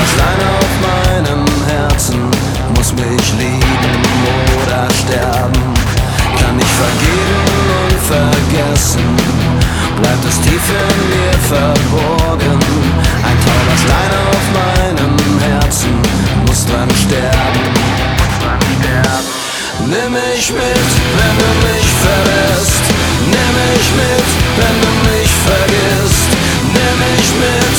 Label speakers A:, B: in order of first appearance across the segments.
A: Stein auf meinem Herzen, muss mich lieben oder sterben. Kann ich vergeben und vergessen, bleibt es tief in mir verborgen. Ein Tauberstein auf meinem Herzen, muss dran sterben. Nimm mich mit, wenn du mich verlässt. Nimm mich mit, wenn du mich vergisst. Nimm mich mit,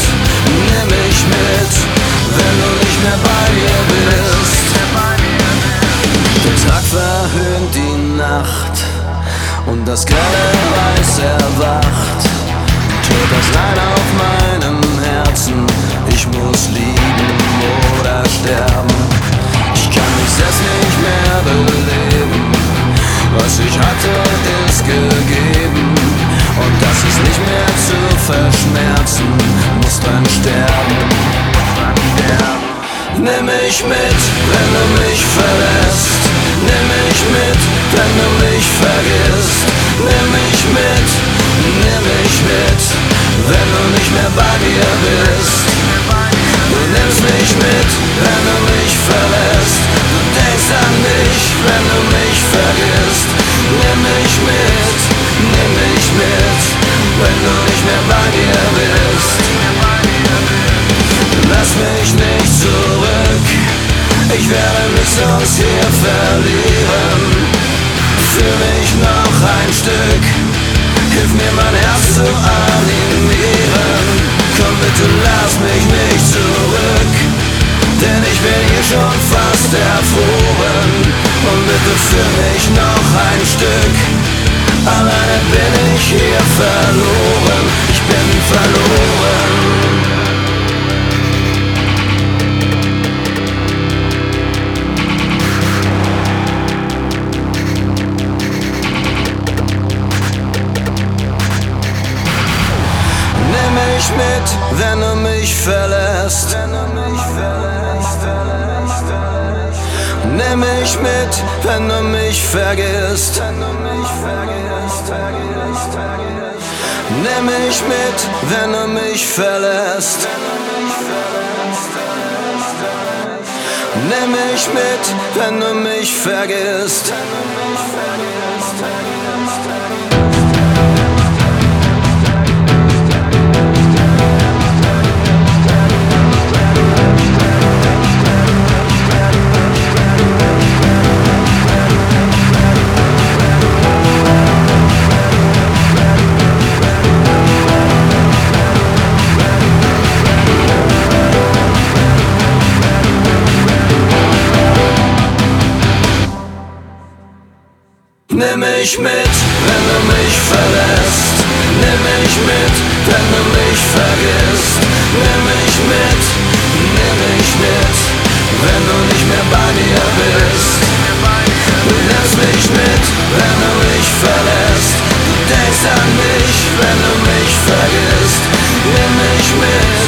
A: wenn du nicht mehr bei mir bist. Der Tag verhöhnt die Nacht und das grelle Weiß erwacht. Todesstein auf meinem Herzen, ich muss lieben oder sterben. Ich kann mich selbst nicht mehr beleben, was ich hatte ist gegeben. Und das ist nicht mehr zu verschmerzen, muss dann sterben. Nimm mich mit, wenn du mich verlässt. Nimm mich mit, wenn du mich vergisst. Nimm mich mit, wenn du nicht mehr bei mir bist. Du nimmst mich mit, wenn du mich verlässt. Du denkst an mich, wenn du mich vergisst. Nimm mich mit, wenn du nicht mehr bei mir bist. Lass mich nicht zurück, ich werde mich sonst hier verlieren. Fühl mich noch ein Stück, hilf mir mein Herz zu animieren. Komm bitte, lass mich nicht zurück, denn ich bin hier schon fast erfroren. Und bitte fühl mich noch ein Stück, alleine bin ich hier verloren. Ich bin verloren. Mit, wenn du mich verlässt. Nimm mich mit, wenn du mich vergisst. Nimm mich mit, wenn du mich verlässt. Nimm mich mit, wenn du mich vergisst. Nimm mich mit, wenn du mich verlässt. Nimm mich mit, wenn du mich vergisst. Nimm mich mit, wenn du nicht mehr bei mir bist. Du nimmst mich mit, wenn du mich verlässt. Du denkst an mich, wenn du mich vergisst. Nimm mich mit,